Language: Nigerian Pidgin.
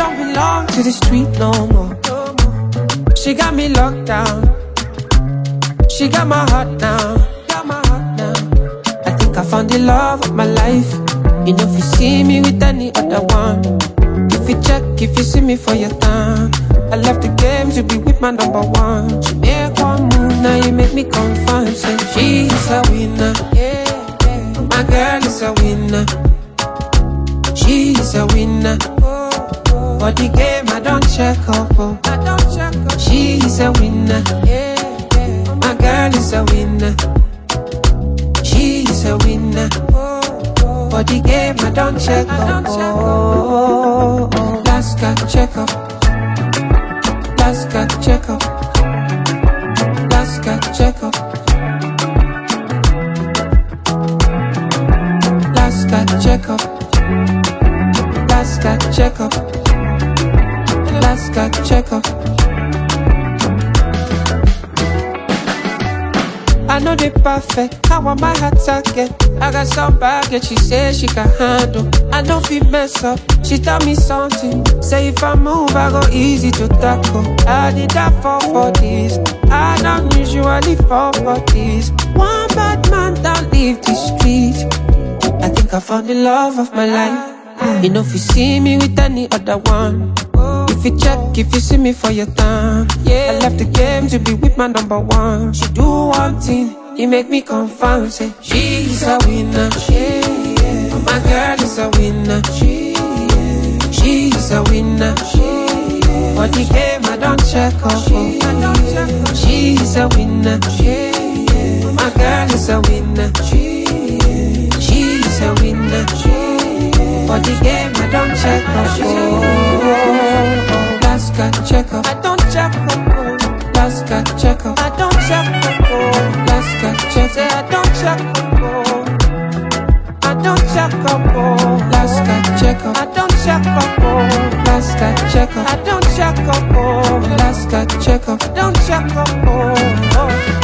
don't belong to the street no more. She got me locked down. She got my heart now. I think I found the love of my life. You know if you see me with any other one, if you check, if you see me for your time, I left the game to be with my number one. She make one move, now you make me confide. Say she's a winner, my girl is a winner. She's a winner. For the game I don't check up, oh. She's a winner, my girl is a winner. She's a winner. For the game I don't check up, oh. Last guy check up. Last guy check up. Last guy check up. Last guy check up. Last guy check up. Last guy check up. I know they perfect, how am I her target? I got some baggage, she says she can handle. I know if mess up, she tell me something. Say if I move, I go easy to tackle. I did that fall for this, I don't usually fall for this. One bad man don't leave the street. I think I found the love of my life. You know if you see me with any other one, if you check, if you see me for your time, I left the game to be with my number one. She do one thing, you make me confide. Say she's a winner, my girl is a winner. She's a winner. For the game I don't check up, oh. She's a winner, my girl is a winner. She's a winner. For the game I don't check up, oh. Last guy check up, I don't check up, oh. Last guy check up, I don't check up, oh. Last guy check up, I don't check up, oh. I don't check up, oh. Last guy check up, I don't check up, oh. Last guy check up, I don't check up, oh. Last guy check up, I don't check up, oh.